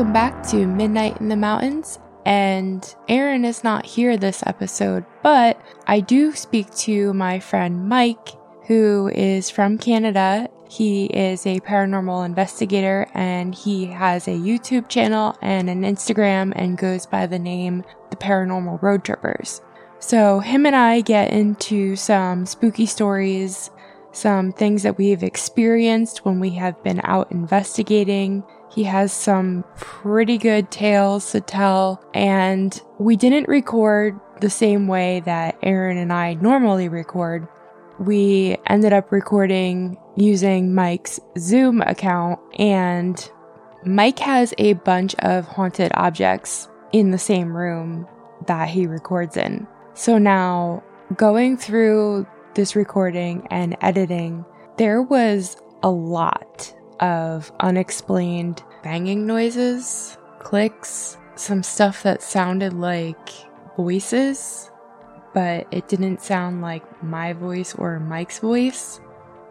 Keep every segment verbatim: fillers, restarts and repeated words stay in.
Welcome back to Midnight in the Mountains, and Aaron is not here this episode, but I do speak to my friend Mike, who is from Canada. He is a paranormal investigator, and he has a YouTube channel and an Instagram and goes by the name The Paranormal Road Trippers. So him and I get into some spooky stories, some things that we've experienced when we have been out investigating. He has some pretty good tales to tell, and we didn't record the same way that Aaron and I normally record. We ended up recording using Mike's Zoom account, and Mike has a bunch of haunted objects in the same room that he records in. So now, going through this recording and editing, there was a lot of unexplained banging noises, clicks, some stuff that sounded like voices, but it didn't sound like my voice or Mike's voice.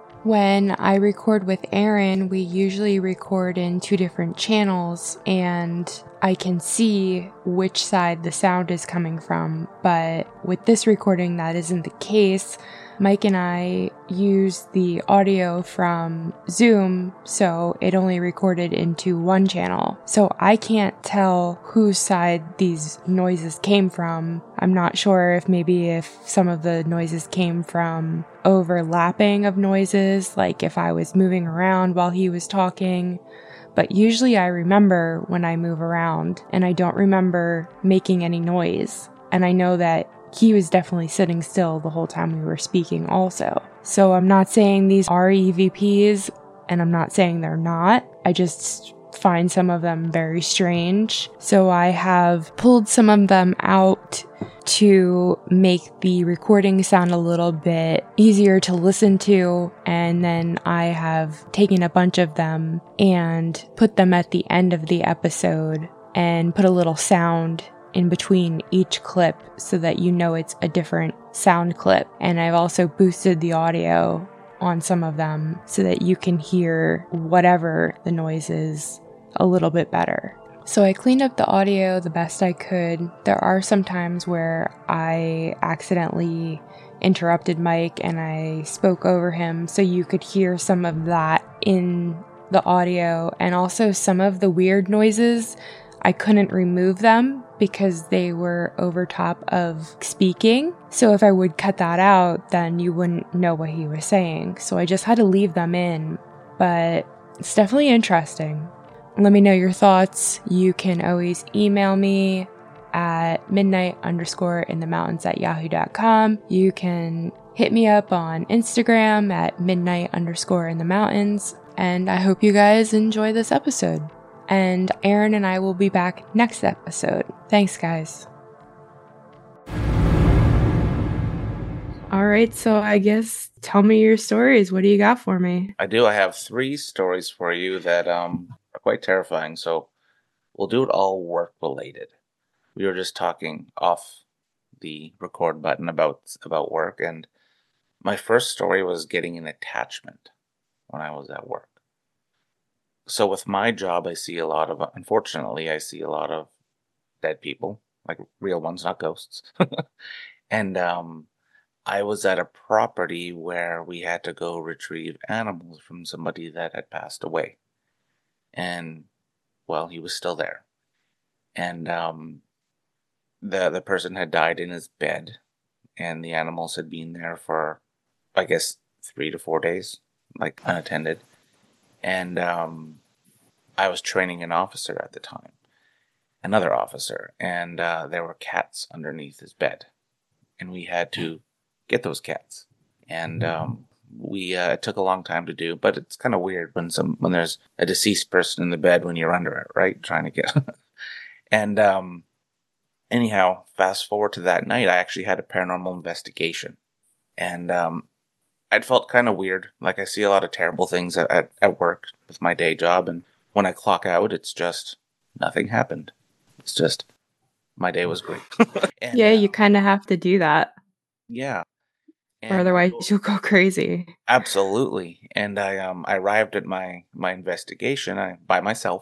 When I record with Aaron, we usually record in two different channels, and I can see which side the sound is coming from, but with this recording, that isn't the case. Mike and I use the audio from Zoom, so it only recorded into one channel. So I can't tell whose side these noises came from. I'm not sure if maybe if some of the noises came from overlapping of noises, like if I was moving around while he was talking. But usually I remember when I move around, and I don't remember making any noise. And I know that he was definitely sitting still the whole time we were speaking also. So I'm not saying these are E V Ps, and I'm not saying they're not. I just find some of them very strange. So I have pulled some of them out to make the recording sound a little bit easier to listen to, and then I have taken a bunch of them and put them at the end of the episode and put a little sound in between each clip so that you know it's a different sound clip. And I've also boosted the audio on some of them so that you can hear whatever the noise is a little bit better. So I cleaned up the audio the best I could. There are some times where I accidentally interrupted Mike and I spoke over him, so you could hear some of that in the audio. And also some of the weird noises, I couldn't remove them because they were over top of speaking. So if I would cut that out, then you wouldn't know what he was saying. So I just had to leave them in, but it's definitely interesting. Let me know your thoughts. You can always email me at midnight underscore in the mountains at yahoo dot com. You can hit me up on Instagram at midnight underscore in the mountains. And I hope you guys enjoy this episode. And Aaron and I will be back next episode. Thanks, guys. All right, so I guess tell me your stories. What do you got for me? I do. I have three stories for you that um are quite terrifying. So we'll do it all work related. We were just talking off the record button about about work, and my first story was getting an attachment when I was at work. So with my job, I see a lot of, unfortunately, I see a lot of dead people, like real ones, not ghosts. And um, I was at a property where we had to go retrieve animals from somebody that had passed away. And, well, he was still there. And um, the, the person had died in his bed, and the animals had been there for, I guess, three to four days, like unattended. And um, I was training an officer at the time, another officer, and uh, there were cats underneath his bed, and we had to get those cats. And um, we uh, it took a long time to do, but it's kind of weird when some when there's a deceased person in the bed when you're under it, right? Trying to get. And um, anyhow, fast forward to that night, I actually had a paranormal investigation, and um, I'd felt kind of weird. Like, I see a lot of terrible things at, at, at work with my day job, and when I clock out, it's just nothing happened. It's just my day was great. And, yeah, uh, you kind of have to do that. Yeah. And or otherwise I, you'll go crazy. Absolutely. And I um I arrived at my, my investigation I, by myself.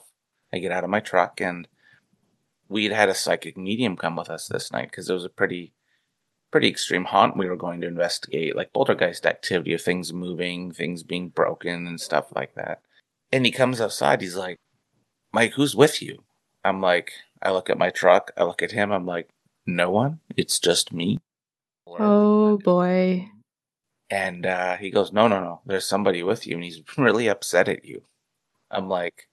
I get out of my truck, and we'd had a psychic medium come with us this night because it was a pretty pretty extreme haunt we were going to investigate, like poltergeist activity of things moving, things being broken, and stuff like that. And he comes outside. He's like, Mike, who's with you? I'm like, I look at my truck. I look at him. I'm like, no one. It's just me. Oh, boy. And uh, he goes, no, no, no. There's somebody with you, and he's really upset at you. I'm like,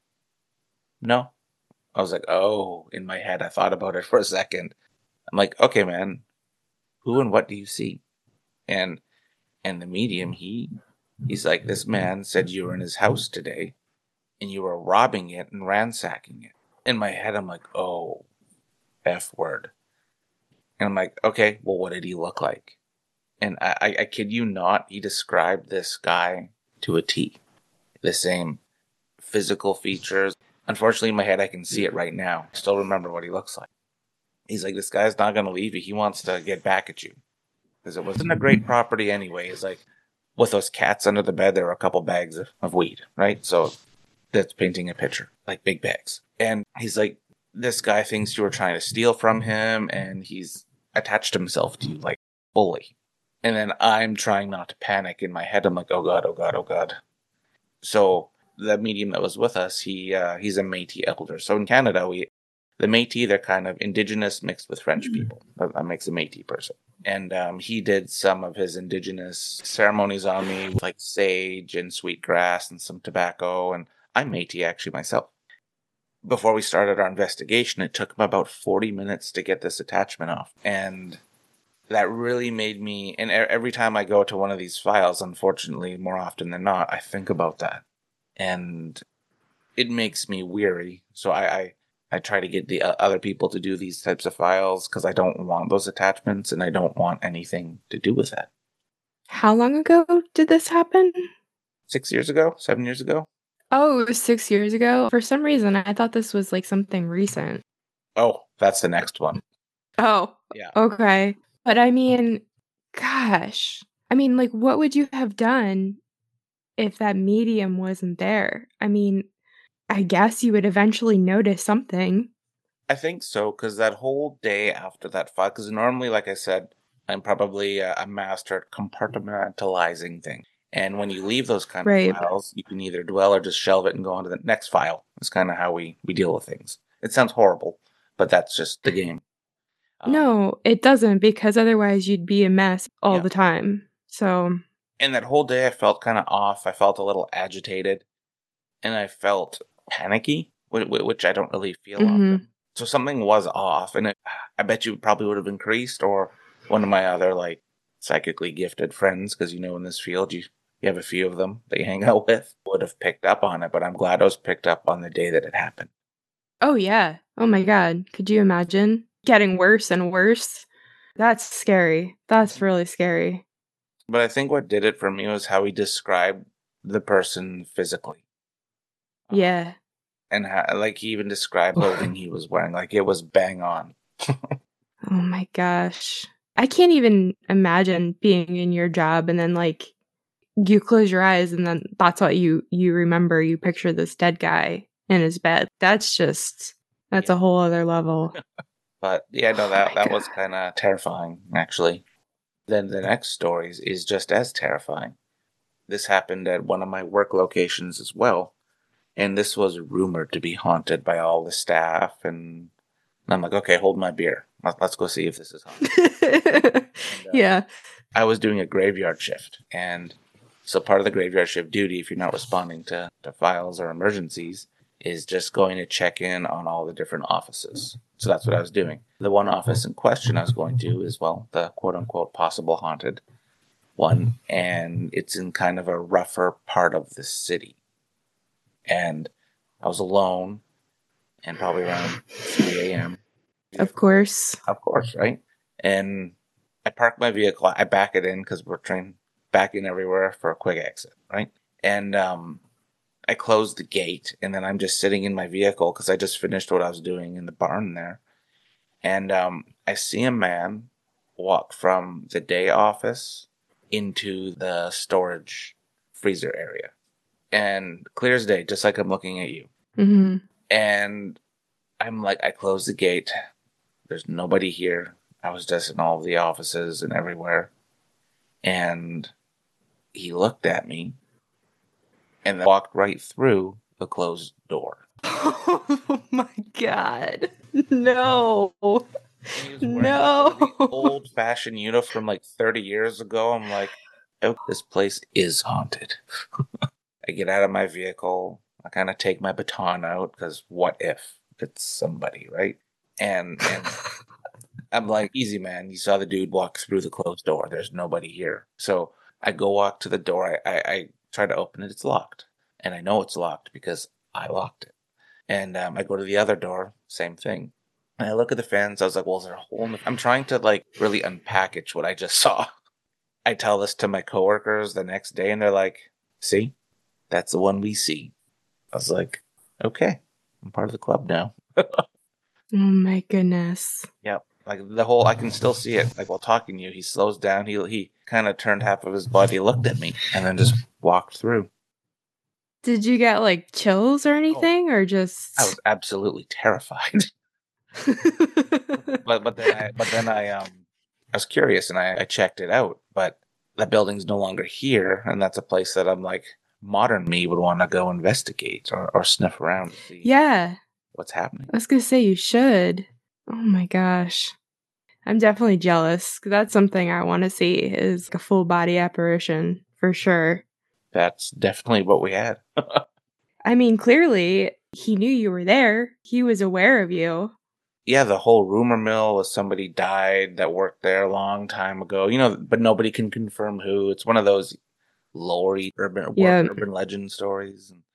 no. I was like, oh, in my head, I thought about it for a second. I'm like, okay, man, who and what do you see? And and the medium, he he's like, this man said you were in his house today, and you were robbing it and ransacking it. In my head, I'm like, oh, F word. And I'm like, okay, well, what did he look like? And I, I, I kid you not, he described this guy to a T. The same physical features. Unfortunately, in my head, I can see it right now. I still remember what he looks like. He's like, this guy's not going to leave you. He wants to get back at you. Because it wasn't a great property anyway. It's like, with those cats under the bed, there were a couple bags of, of weed, right? So that's painting a picture, like big bags. And he's like, this guy thinks you were trying to steal from him, and he's attached himself to you, like, fully. And then I'm trying not to panic in my head. I'm like, oh God, oh God, oh God. So the medium that was with us, he uh, he's a Métis elder. So in Canada, we the Métis, they're kind of indigenous mixed with French people. That, that makes a Métis person. And um, he did some of his indigenous ceremonies on me, with like sage and sweet grass and some tobacco. And I'm Métis actually myself. Before we started our investigation, it took him about forty minutes to get this attachment off. And that really made me, and every time I go to one of these files, unfortunately, more often than not, I think about that. And it makes me weary. So I, I, I try to get the uh, other people to do these types of files because I don't want those attachments and I don't want anything to do with that. How long ago did this happen? Six years ago? Seven years ago? Oh, it was six years ago? For some reason, I thought this was like something recent. Oh, that's the next one. Oh, yeah. Okay. But I mean, gosh. I mean, like, what would you have done if that medium wasn't there? I mean, I guess you would eventually notice something. I think so, because that whole day after that file, because normally, like I said, I'm probably a, a master at compartmentalizing things. And when you leave those kind Right. of files, you can either dwell or just shelve it and go on to the next file. It's kind of how we, we deal with things. It sounds horrible, but that's just the game. Um, No, it doesn't, because otherwise you'd be a mess all Yeah. the time. So, And that whole day I felt kind of off. I felt a little agitated. And I felt panicky, whi- whi- which I don't really feel mhm. often. So something was off. And it, I bet you probably would have increased, or one of my other, like, psychically gifted friends, because you know in this field you, you have a few of them that you hang out with, would have picked up on it. But I'm glad I was picked up on the day that it happened. Oh, yeah. Oh my God. Could you imagine getting worse and worse? That's scary. That's really scary. But I think what did it for me was how he described the person physically. Um, Yeah. and how, like, he even described clothing he was wearing. Like, it was bang on. Oh my gosh. I can't even imagine being in your job and then, like, you close your eyes and then that's what you you remember. You picture this dead guy in his bed. That's just that's a whole other level. But yeah, no, Oh that my that God. was kind of terrifying, actually. Then the next story is- is just as terrifying. This happened at one of my work locations as well, and this was rumored to be haunted by all the staff. And I'm like, okay, hold my beer. Let- Let's go see if this is haunted. And, uh, Yeah. I was doing a graveyard shift, and so part of the graveyard shift duty, if you're not responding to, to files or emergencies, is just going to check in on all the different offices. So that's what I was doing. The one office in question I was going to is, well, the quote unquote possible haunted one, and it's in kind of a rougher part of the city. And I was alone, and probably around three a.m. Of course. Of course, right? And I park my vehicle. I back it in because we're trying back in everywhere for a quick exit, right? And um, I close the gate, and then I'm just sitting in my vehicle because I just finished what I was doing in the barn there. And um, I see a man walk from the day office into the storage freezer area. And clear as day, just like I'm looking at you. Mhm. And I'm like, I closed the gate. There's nobody here. I was just in all of the offices and everywhere. And he looked at me and then walked right through the closed door. Oh my God. No. And he was wearing No. like the old-fashioned uniform from like thirty years ago. I'm like, oh, this place is haunted. I get out of my vehicle. I kind of take my baton out because what if it's somebody, right? And and I'm like, easy, man. You saw the dude walk through the closed door. There's nobody here. So I go walk to the door. I, I, I try to open it. It's locked. And I know it's locked because I locked it. And um, I go to the other door. Same thing. And I look at the fence. I was like, well, is there a hole in the... I'm trying to like really unpackage what I just saw. I tell this to my coworkers the next day and they're like, see, that's the one we see. I was like, okay, I'm part of the club now. Oh my goodness. Yep. Like the whole, I can still see it. Like while talking to you, he slows down. He he kind of turned half of his body, looked at me, and then just walked through. Did you get like chills or anything, oh. or just? I was absolutely terrified. but but then I but then I um I was curious and I, I checked it out. But the building's no longer here, and that's a place that I'm like modern me would want to go investigate or, or sniff around to see. Yeah. What's happening? I was gonna say you should. Oh my gosh. I'm definitely jealous. That's something I want to see is a full body apparition for sure. That's definitely what we had. I mean, clearly he knew you were there. He was aware of you. Yeah, the whole rumor mill was somebody died that worked there a long time ago. You know, but nobody can confirm who. It's one of those lore urban yeah. urban legend stories. And,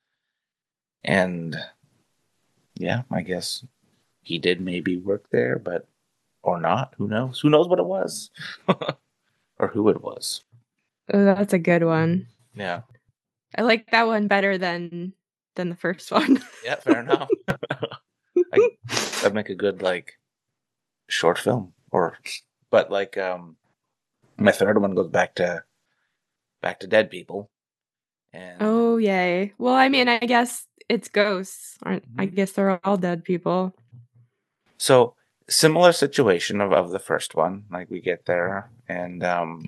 and yeah, I guess he did maybe work there, but or not. Who knows? Who knows what it was? Or who it was. Oh, that's a good one. Yeah. I like that one better than than the first one. Yeah, fair enough. I, that'd make a good like short film. Or but like um my third one goes back to back to dead people. And oh yay. Well, I mean, I guess it's ghosts. Aren't I guess they're all dead people. So similar situation of, of the first one. Like we get there and um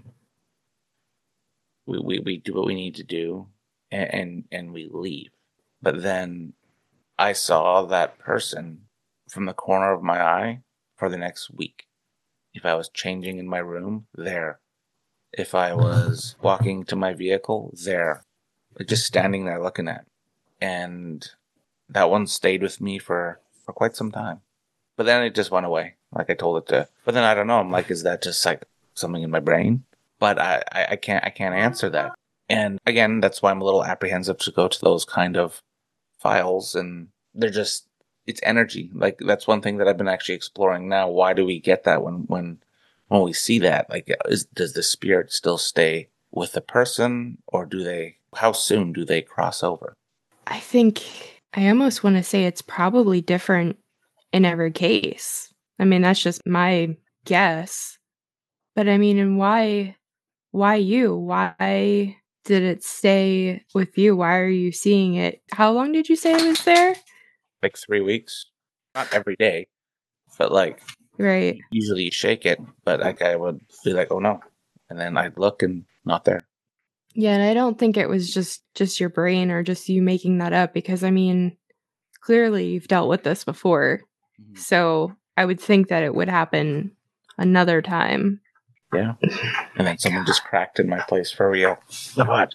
we, we, we do what we need to do and, and and we leave. But then I saw that person from the corner of my eye for the next week. If I was changing in my room, there. If I was walking to my vehicle, there. Just standing there looking at. And that one stayed with me for, for quite some time. But then it just went away, like I told it to. But then I don't know. I'm like, is that just like something in my brain? But I, I, I can't I can't answer that. And again, that's why I'm a little apprehensive to go to those kind of files. And they're just, it's energy. Like that's one thing that I've been actually exploring now. Why do we get that when when when we see that? Like, is, does the spirit still stay with the person, or do they? How soon do they cross over? I think I almost want to say it's probably different in every case. I mean, that's just my guess. But I mean, and why, why you? Why did it stay with you? Why are you seeing it? How long did you say it was there? Like three weeks. Not every day, but like, right. Usually you shake it, but like I would be like, oh no. And then I'd look and not there. Yeah, and I don't think it was just, just your brain or just you making that up because, I mean, clearly you've dealt with this before. Mm-hmm. So I would think that it would happen another time. Yeah. And then someone just cracked in my place for real. What?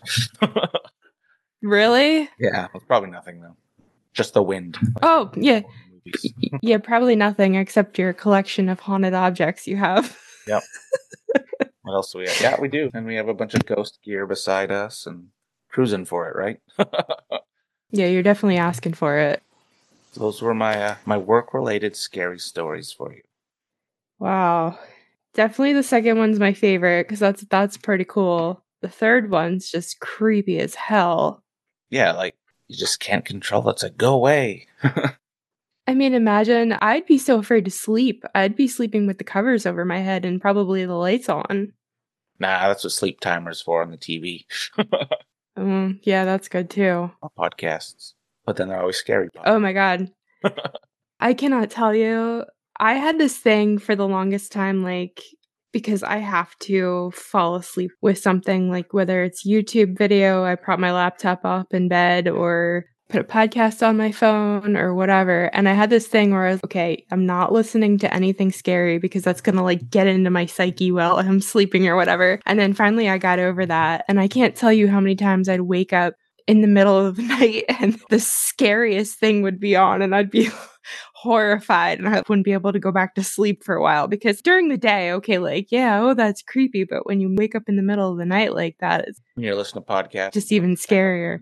Really? Yeah, it's probably nothing though. Just the wind. Oh, yeah. Yeah, probably nothing except your collection of haunted objects you have. Yep. What else do we have? Yeah, we do. And we have a bunch of ghost gear beside us and cruising for it, right? Yeah, you're definitely asking for it. Those were my uh, my work-related scary stories for you. Wow. Definitely the second one's my favorite because that's that's pretty cool. The third one's just creepy as hell. Yeah, like you just can't control it. It's like, go away. I mean, imagine, I'd be so afraid to sleep. I'd be sleeping with the covers over my head and probably the lights on. Nah, that's what sleep timer's for on the T V. um, yeah, that's good too. Podcasts. But then they're always scary. Oh my god. I cannot tell you. I had this thing for the longest time, like, because I have to fall asleep with something, like whether it's YouTube video, I prop my laptop up in bed or put a podcast on my phone or whatever. And I had this thing where I was, okay, I'm not listening to anything scary because that's going to like get into my psyche while I'm sleeping or whatever. And then finally I got over that. And I can't tell you how many times I'd wake up in the middle of the night and the scariest thing would be on and I'd be horrified and I wouldn't be able to go back to sleep for a while because during the day, okay, like, yeah, oh, that's creepy. But when you wake up in the middle of the night like that, it's When you're listening to podcasts. just even scarier.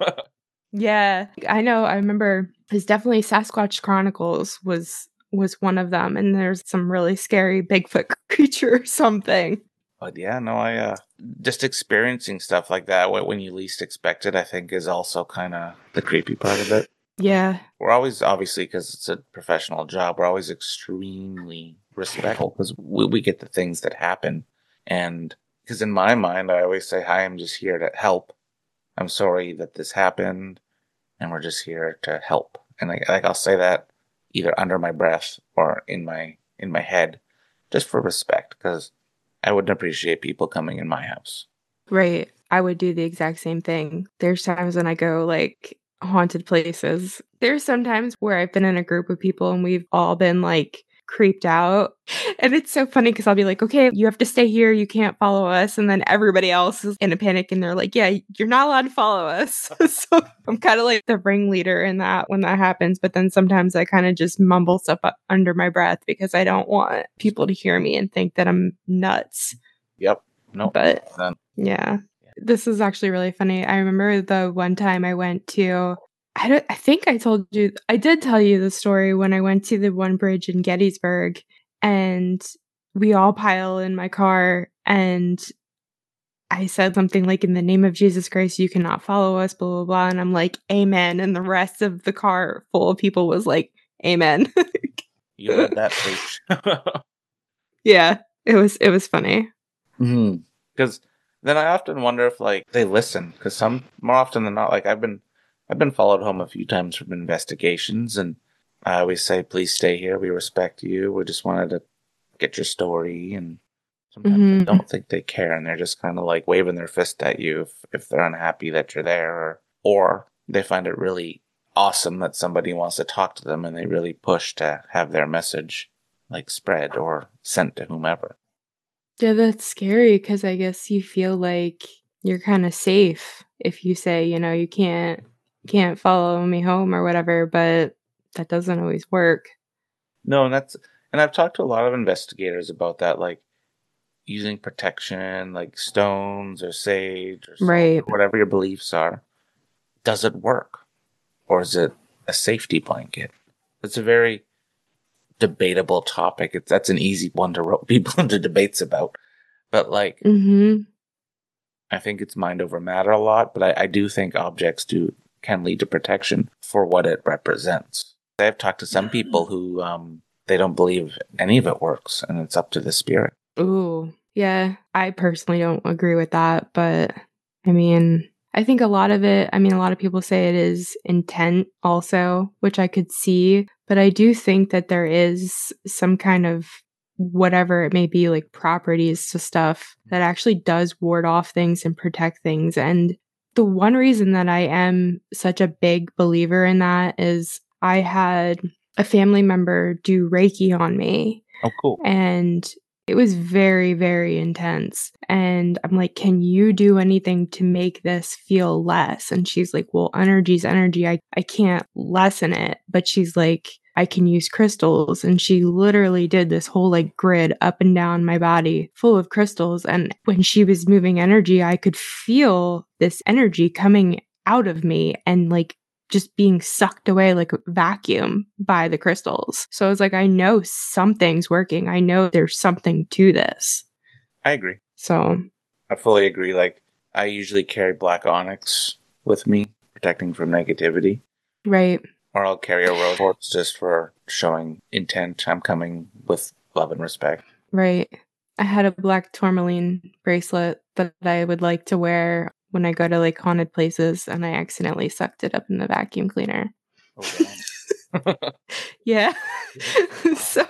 Yeah, I know. I remember it's definitely Sasquatch Chronicles was was one of them. And there's some really scary Bigfoot creature or something. But yeah, no, I, uh, just experiencing stuff like that when you least expect it, I think is also kind of the creepy part of it. Yeah. We're always, obviously, because it's a professional job, we're always extremely respectful because we, we get the things that happen. And because in my mind, I always say, hi, I'm just here to help. I'm sorry that this happened, and we're just here to help. And like, like I'll say that either under my breath or in my in my head, just for respect, because I wouldn't appreciate people coming in my house. Right. I would do the exact same thing. There's times when I go like haunted places. There's sometimes where I've been in a group of people and we've all been like creeped out. And it's so funny because I'll be like, okay, you have to stay here. You can't follow us. And then everybody else is in a panic and they're like, yeah, you're not allowed to follow us. So I'm kind of like the ringleader in that when that happens. But then sometimes I kind of just mumble stuff up under my breath because I don't want people to hear me and think that I'm nuts. Yep. No. But Then. yeah, this is actually really funny. I remember the one time I went to I don't I think I told you I did tell you the story when I went to the one bridge in Gettysburg and we all pile in my car and I said something like, in the name of Jesus Christ, you cannot follow us, blah, blah, blah. And I'm like, amen. And the rest of the car full of people was like, amen. You read that page. Yeah, it was, it was funny. Mm-hmm. Because then I often wonder if like they listen, because some more often than not, like I've been I've been followed home a few times from investigations, and I always say, please stay here. We respect you. We just wanted to get your story. And sometimes mm-hmm. I don't think they care, and they're just kind of like waving their fist at you if, if they're unhappy that you're there, or, or they find it really awesome that somebody wants to talk to them, and they really push to have their message like spread or sent to whomever. Yeah, that's scary because I guess you feel like you're kind of safe if you say, you know, you can't can't follow me home or whatever, but that doesn't always work. No, and that's and I've talked to a lot of investigators about that, like using protection, like stones or sage or right. or whatever your beliefs are. Does it work? Or is it a safety blanket? It's a very debatable topic. It's that's an easy one to rope people into debates about. But like mm-hmm. I think it's mind over matter a lot, but I, I do think objects do can lead to protection for what it represents. I've talked to some people who um they don't believe any of it works, and it's up to the spirit. Ooh, yeah. I personally don't agree with that, but I mean, I think a lot of it, I mean, a lot of people say it is intent also, which I could see, but I do think that there is some kind of whatever it may be, like properties to stuff that actually does ward off things and protect things. And the one reason that I am such a big believer in that is I had a family member do Reiki on me. Oh, cool. And it was very, very intense. And I'm like, can you do anything to make this feel less? And she's like, well, energy's energy. I, I can't lessen it. But she's like, I can use crystals. And she literally did this whole like grid up and down my body full of crystals. And when she was moving energy, I could feel this energy coming out of me and like just being sucked away like a vacuum by the crystals. So I was like, I know something's working. I know there's something to this. I agree. So I fully agree. Like I usually carry black onyx with me, protecting from negativity. Right. Or I'll carry a rose quartz just for showing intent. I'm coming with love and respect. Right. I had a black tourmaline bracelet that I would like to wear when I go to like haunted places, and I accidentally sucked it up in the vacuum cleaner. Oh, Yeah. So,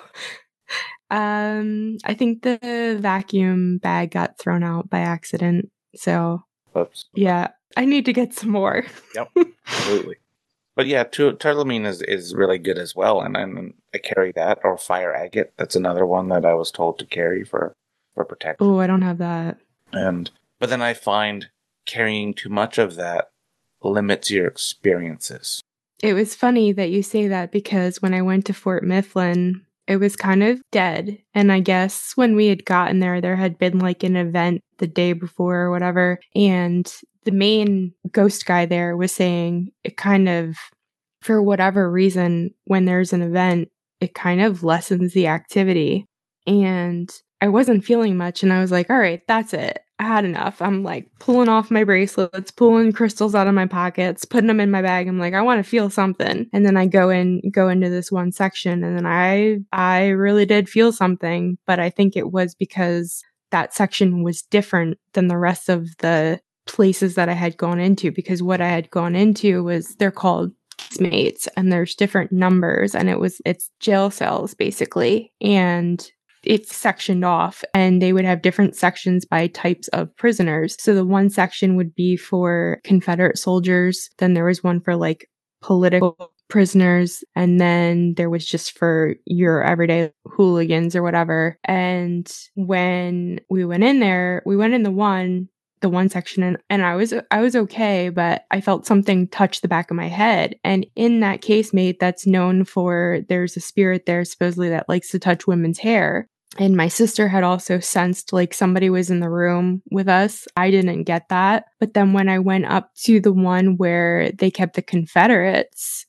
um, I think the vacuum bag got thrown out by accident. So, Oops. yeah, I need to get some more. Yep, absolutely. But yeah, tu- turtlemine is, is really good as well, and, and I carry that, or fire agate. That's another one that I was told to carry for, for protection. Oh, I don't have that. And but then I find carrying too much of that limits your experiences. It was funny that you say that because when I went to Fort Mifflin, it was kind of dead. And I guess when we had gotten there, there had been like an event the day before or whatever. And the main ghost guy there was saying it kind of, for whatever reason, when there's an event, it kind of lessens the activity. And I wasn't feeling much. And I was like, all right, that's it. I had enough. I'm like pulling off my bracelets, pulling crystals out of my pockets, putting them in my bag. I'm like, I want to feel something. And then I go in, go into this one section, and then I, I really did feel something, but I think it was because that section was different than the rest of the places that I had gone into, because what I had gone into was, they're called mates, and there's different numbers, and it was, it's jail cells basically. And it's sectioned off, and they would have different sections by types of prisoners. So the one section would be for Confederate soldiers. Then there was one for like political prisoners. And then there was just for your everyday hooligans or whatever. And when we went in there, we went in the one, the one section, and, and I was, I was okay, but I felt something touch the back of my head. And in that casemate, that's known for, there's a spirit there supposedly that likes to touch women's hair. And my sister had also sensed like somebody was in the room with us. I didn't get that. But then when I went up to the one where they kept the Confederates,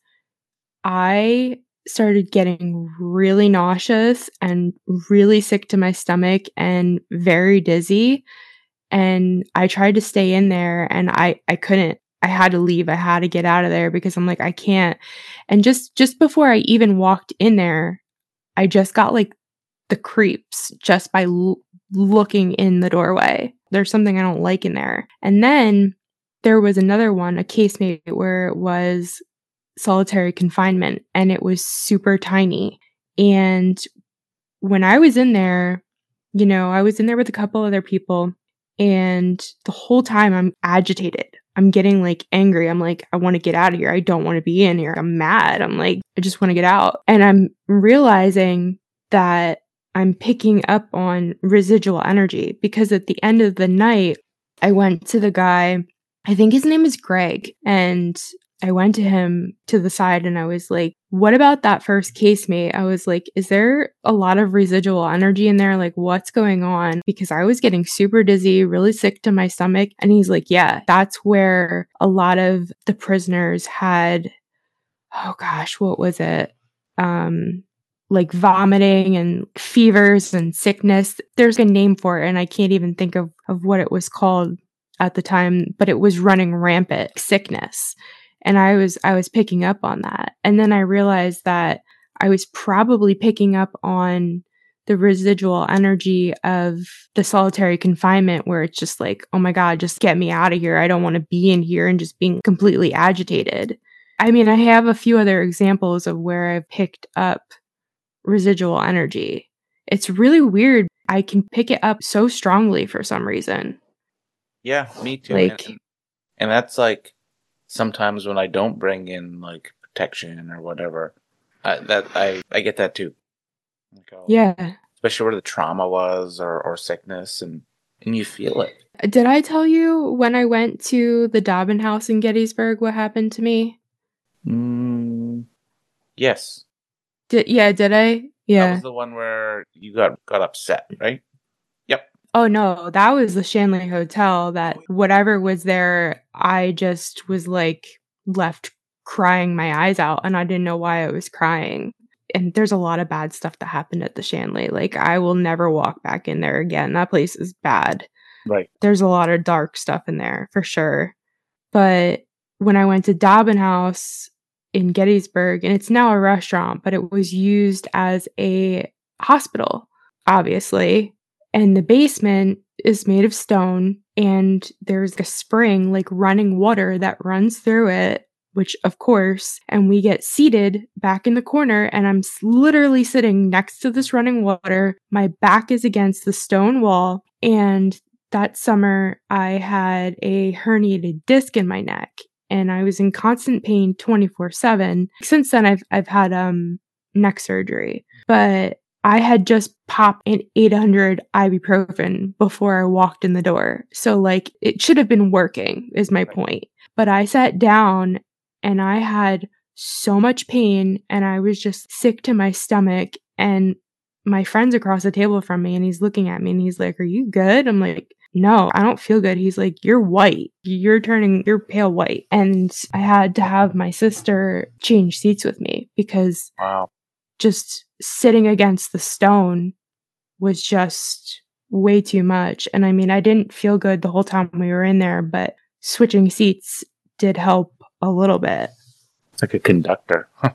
I started getting really nauseous and really sick to my stomach and very dizzy. And I tried to stay in there, and I, I couldn't. I had to leave. I had to get out of there because I'm like, I can't. And just, just before I even walked in there, I just got like the creeps just by l- looking in the doorway. There's something I don't like in there. And then there was another one, a casemate, where it was solitary confinement, and it was super tiny. And when I was in there, you know, I was in there with a couple other people, and the whole time I'm agitated. I'm getting like angry. I'm like, I want to get out of here. I don't want to be in here. I'm mad. I'm like, I just want to get out. And I'm realizing that I'm picking up on residual energy, because at the end of the night, I went to the guy, I think his name is Greg, and I went to him to the side and I was like, what about that first casemate? I was like, is there a lot of residual energy in there? Like, what's going on? Because I was getting super dizzy, really sick to my stomach. And he's like, yeah, that's where a lot of the prisoners had, oh gosh, what was it? Um, like vomiting and fevers and sickness. There's a name for it, and I can't even think of, of what it was called at the time, but it was running rampant sickness. And I was, I was picking up on that. And then I realized that I was probably picking up on the residual energy of the solitary confinement, where it's just like, oh my God, just get me out of here. I don't want to be in here, and just being completely agitated. I mean, I have a few other examples of where I've picked up residual energy. It's really weird. I can pick it up so strongly for some reason. Yeah, me too. Like, and, and that's like sometimes when I don't bring in like protection or whatever, I, that I I get that too. Like, oh, yeah. especially where the trauma was, or, or sickness, and and you feel it. Did I tell you when I went to the Dobbin house in Gettysburg what happened to me? Mm, yes. Did yeah, did I? Yeah. That was the one where you got got upset, right? Yep. Oh no, that was the Shanley Hotel. That whatever was there, I just was like left crying my eyes out, and I didn't know why I was crying. And there's a lot of bad stuff that happened at the Shanley. Like, I will never walk back in there again. That place is bad. Right. There's a lot of dark stuff in there for sure. But when I went to Dobbin House in Gettysburg, and it's now a restaurant, but it was used as a hospital, obviously. And the basement is made of stone, and there's a spring, like running water that runs through it. which of course, and we get seated back in the corner, and I'm literally sitting next to this running water. My back is against the stone wall, and that summer I had a herniated disc in my neck, and I was in constant pain twenty-four seven. Since then, I've I've had um neck surgery, but I had just popped an eight hundred ibuprofen before I walked in the door. So like it should have been working is my point. But I sat down and I had so much pain and I was just sick to my stomach, and my friend's across the table from me and he's looking at me and he's like, "Are you good?" I'm like, "No, I don't feel good." He's like, "You're white. You're turning, you're pale white." And I had to have my sister change seats with me because Wow. just sitting against the stone was just way too much. And I mean, I didn't feel good the whole time we were in there, but switching seats did help a little bit. It's like a conductor. Huh.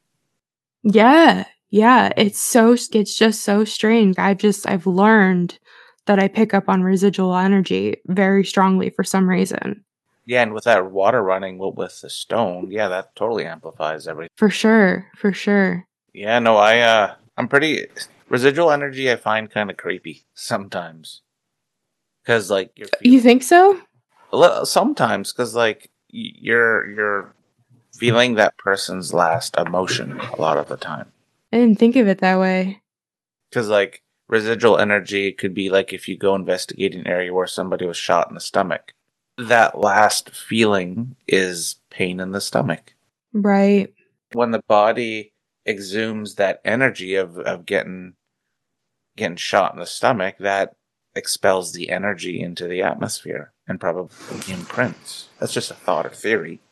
Yeah. Yeah. It's so, it's just so strange. I've just, I've learned that I pick up on residual energy very strongly for some reason. Yeah, and with that water running with the stone, yeah, that totally amplifies everything. For sure. For sure. Yeah, no, I, uh, I'm pretty, residual energy I find kind of creepy sometimes. Because, like, you're feeling, You think so? sometimes, because, like, you're, you're feeling that person's last emotion a lot of the time. I didn't think of it that way. Because, like, residual energy could be like if you go investigate an area where somebody was shot in the stomach. That last feeling is pain in the stomach. Right. When the body exhumes that energy of, of getting getting shot in the stomach, that expels the energy into the atmosphere and probably imprints. That's just a thought or theory,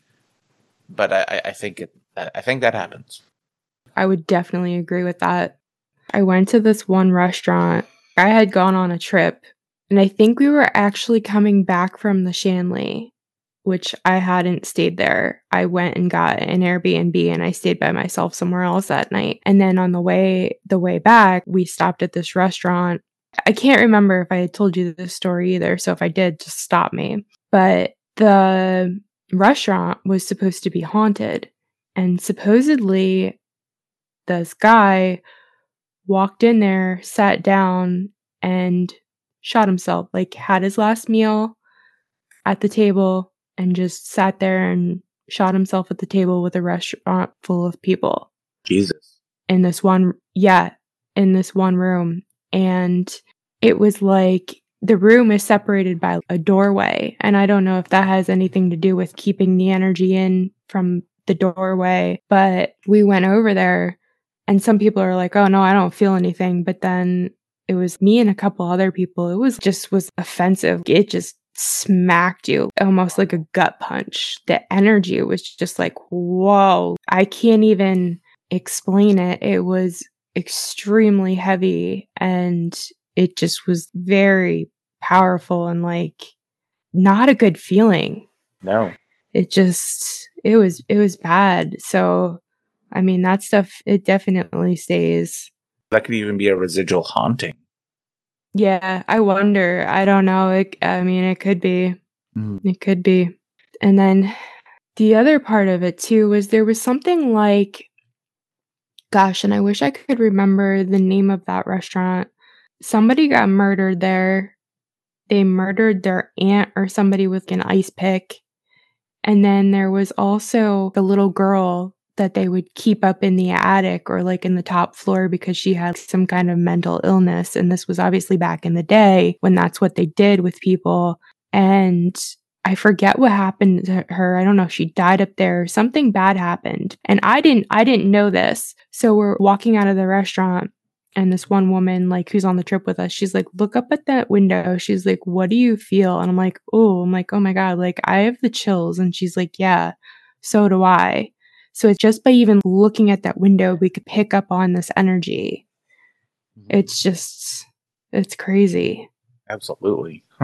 but I, I think it. I think that happens. I would definitely agree with that. I went to this one restaurant. I had gone on a trip, and I think we were actually coming back from the Shanley, which I hadn't stayed there. I went and got an Airbnb and I stayed by myself somewhere else that night. And then on the way, the way back, we stopped at this restaurant. I can't remember if I had told you this story either. So if I did, just stop me. But the restaurant was supposed to be haunted. And supposedly this guy walked in there, sat down, and shot himself. Like, had his last meal at the table and just sat there and shot himself at the table with a restaurant full of people. Jesus. In this one, yeah, in this one room. And it was like the room is separated by a doorway. And I don't know if that has anything to do with keeping the energy in from the doorway, but we went over there and some people are like, "Oh no, I don't feel anything." But then it was me and a couple other people. It was just was offensive. It just smacked you almost like a gut punch. The energy was just like, whoa, I can't even explain it. It was extremely heavy and it just was very powerful and like not a good feeling. No. It just, it was, it was bad. So, I mean, that stuff, it definitely stays. That could even be a residual haunting. Yeah, I wonder. I don't know. It, I mean, it could be. Mm. It could be. And then the other part of it too was there was something like, gosh, and I wish I could remember the name of that restaurant. Somebody got murdered there. They murdered their aunt or somebody with an ice pick. And then there was also the little girl that they would keep up in the attic or like in the top floor because she had some kind of mental illness. And this was obviously back in the day when that's what they did with people. And I forget what happened to her. I don't know if she died up there. Something bad happened. And I didn't, I didn't know this. So we're walking out of the restaurant and this one woman, like, who's on the trip with us, she's like, "Look up at that window." She's like, "What do you feel?" And I'm like, oh, I'm like, oh my God, like I have the chills. And she's like, "Yeah, so do I." So it's just by even looking at that window, we could pick up on this energy. Mm-hmm. It's just, it's crazy. Absolutely. Huh.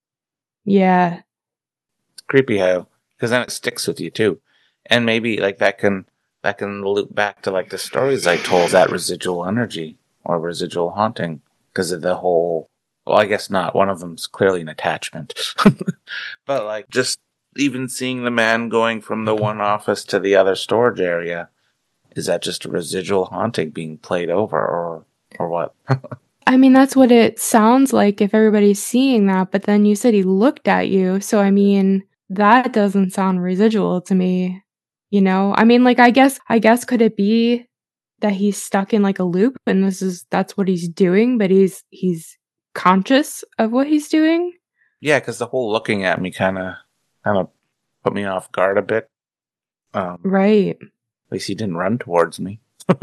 Yeah. It's creepy how, because then it sticks with you too. And maybe like that can, that can loop back to like the stories I told, that residual energy or residual haunting because of the whole, well, I guess not. One of them's clearly an attachment, but like just even seeing the man going from the one office to the other storage area, is that just a residual haunting being played over, or or what? I mean, that's what it sounds like if everybody's seeing that, but then you said he looked at you, so I mean, that doesn't sound residual to me, you know? I mean, like, I guess I guess could it be that he's stuck in, like, a loop and this is that's what he's doing, but he's he's conscious of what he's doing? Yeah, because the whole looking at me kind of kind of put me off guard a bit. Um, Right. At least he didn't run towards me.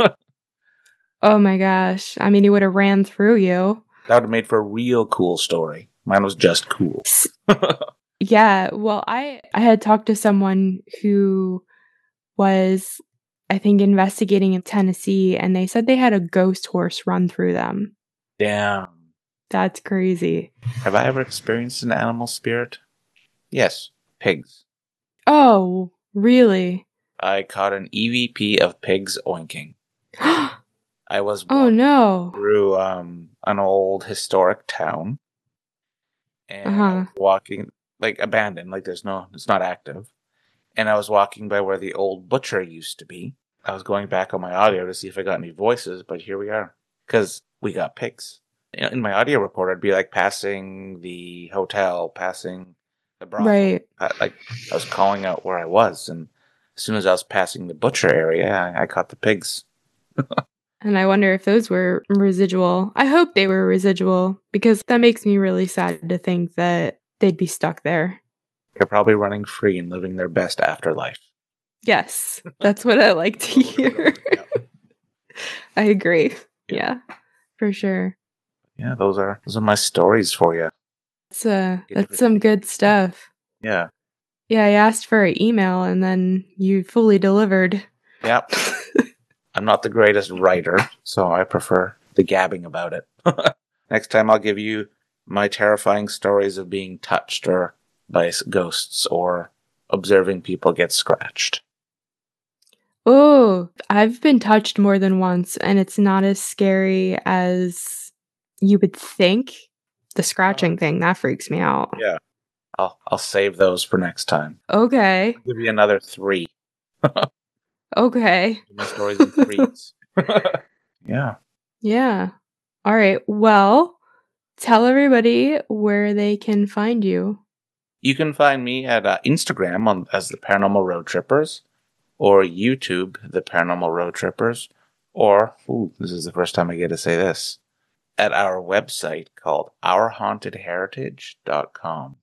Oh my gosh. I mean, he would have ran through you. That would have made for a real cool story. Mine was just cool. S- Yeah, well, I I had talked to someone who was, I think, investigating in Tennessee, and they said they had a ghost horse run through them. Damn. That's crazy. Have I ever experienced an animal spirit? Yes, pigs. Oh, really? I caught an E V P of pigs oinking. Oh I was walking no. through um, an old historic town, and I Uh-huh. was walking like abandoned, like there's no, it's not active. And I was walking by where the old butcher used to be. I was going back on my audio to see if I got any voices, but here we are, because we got pigs. In in my audio recorder, I'd be like passing the hotel, passing the brothel. Right. I, like I was calling out where I was, and as soon as I was passing the butcher area, I, I caught the pigs. And I wonder if those were residual. I hope they were residual because that makes me really sad to think that they'd be stuck there. They're probably running free and living their best afterlife. Yes, that's what I like to hear. I agree. Yeah, for sure. Yeah, those are those are my stories for you. That's uh, that's some good stuff. Yeah. Yeah, I asked for an email and then you fully delivered. Yep. I'm not the greatest writer, so I prefer the gabbing about it. Next time I'll give you my terrifying stories of being touched or by ghosts or observing people get scratched. Oh, I've been touched more than once and it's not as scary as you would think. The scratching thing, that freaks me out. Yeah. I'll I'll save those for next time. Okay. I'll give you another three. Okay. My stories in threes. Yeah. Yeah. All right. Well, tell everybody where they can find you. You can find me at uh, Instagram on as the Paranormal Road Trippers, or YouTube, the Paranormal Road Trippers, or ooh, this is the first time I get to say this, at our website called our haunted heritage dot com.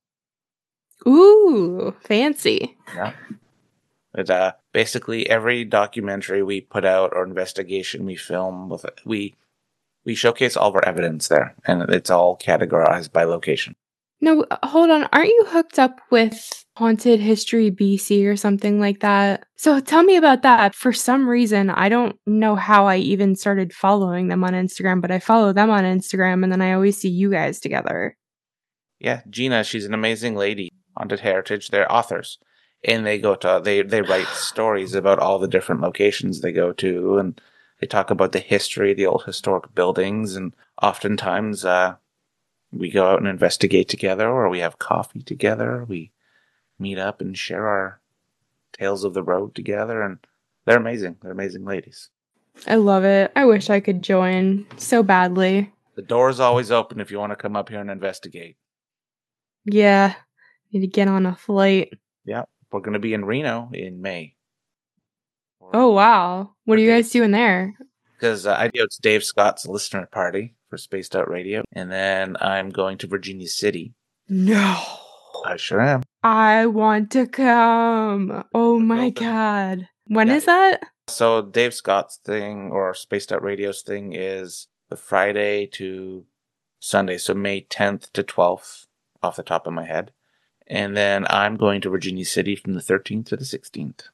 Ooh, fancy. Yeah. It, uh, basically, every documentary we put out or investigation we film with it, we we showcase all of our evidence there, and it's all categorized by location. No, hold on. Aren't you hooked up with Haunted History B C or something like that? So tell me about that. For some reason, I don't know how I even started following them on Instagram, but I follow them on Instagram, and then I always see you guys together. Yeah, Gina, she's an amazing lady. Haunted Heritage, they're authors, and they go to they they write stories about all the different locations they go to, and they talk about the history of the old historic buildings, and oftentimes uh, we go out and investigate together, or we have coffee together. We meet up and share our tales of the road together, and they're amazing. They're amazing ladies. I love it. I wish I could join so badly. The door is always open if you want to come up here and investigate. Yeah. Need to get on a flight. Yeah, we're going to be in Reno in May. Oh, wow. What are you Dave- guys doing there? Because uh, I go to Dave Scott's listener party for Spaced Out Radio, and then I'm going to Virginia City. No. I sure am. I want to come. Oh my building. God. When Yeah. is that? So Dave Scott's thing, or Spaced Out Radio's thing, is the Friday to Sunday, so May tenth to twelfth, off the top of my head. And then I'm going to Virginia City from the thirteenth to the sixteenth.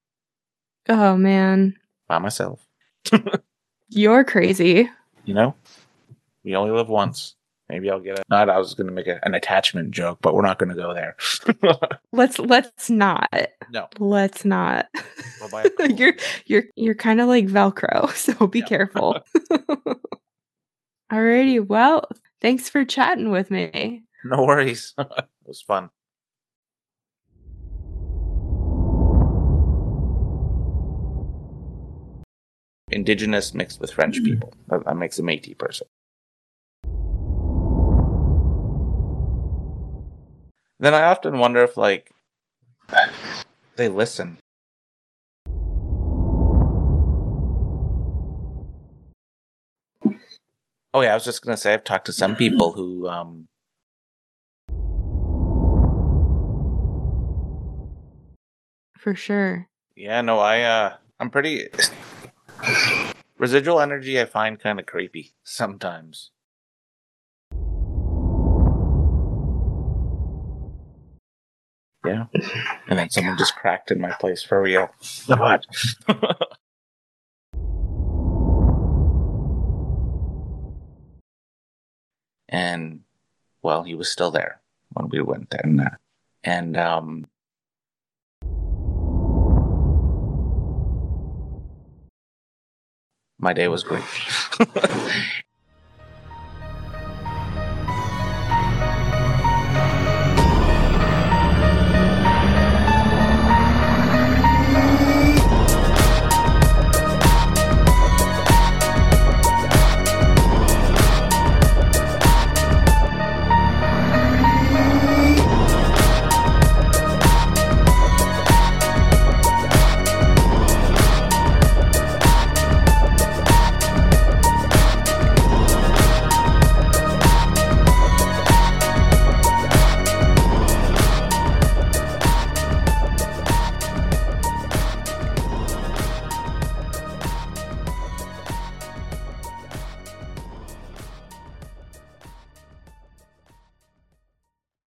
Oh man. By myself. You're crazy. You know? We only live once. Maybe I'll get a... Not, I was going to make a, an attachment joke, but we're not going to go there. Let's let's not. No. Let's not. We'll buy a couple. you're you're you're kind of like Velcro, so be Yeah. careful. Alrighty, well, thanks for chatting with me. No worries. It was fun. indigenous mixed with French people. That, that makes a Métis person. Then I often wonder if, like, they listen. Oh yeah, I was just gonna say I've talked to some people who um For sure. yeah, no, I uh I'm pretty residual energy I find kind of creepy sometimes. Yeah. And then someone just cracked in my place for real. What? And well, he was still there when we went there. And, uh, and um my day was great.